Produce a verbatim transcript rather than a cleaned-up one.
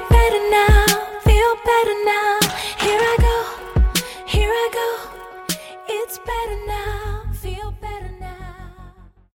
better now, feel better now. Here I go, here I go.